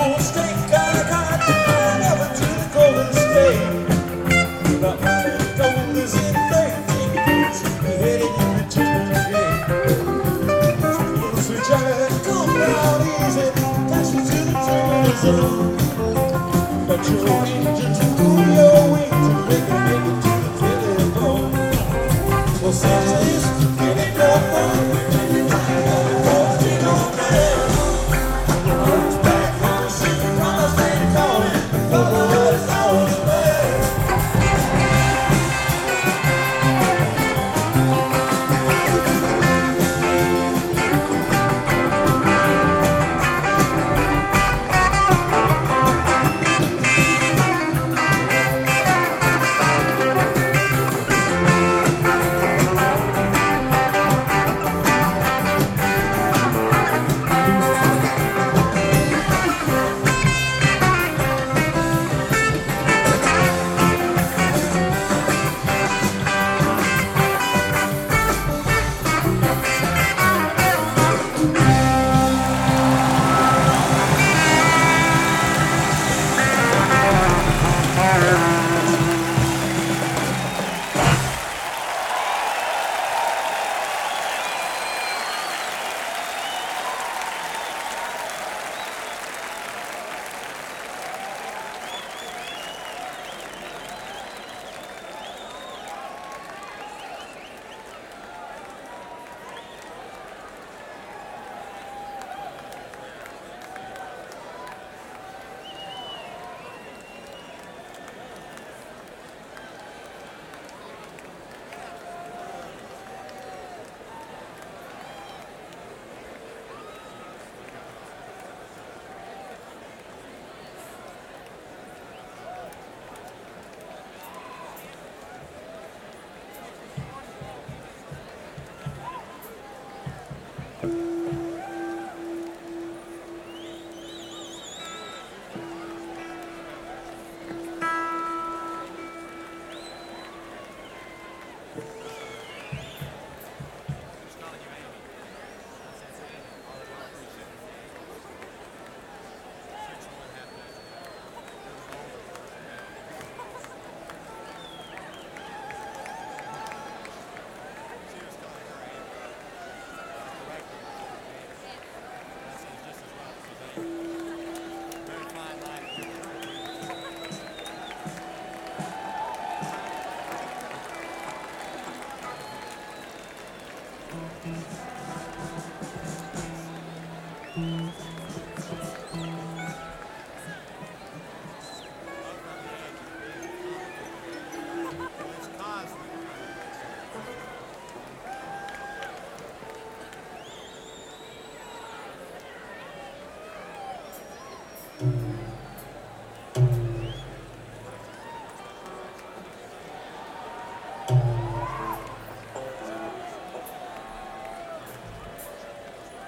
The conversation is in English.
Golden State, got down over to the Golden State. But my gold is in 13 years, we're headed into the gate. Sweet giant, go down easy, dash into the turn zone. But your engines pull your wings and make it to the telephone. Well, since getting your phone, won't be no man. Looks back home, see the promised land calling, but it's all the way.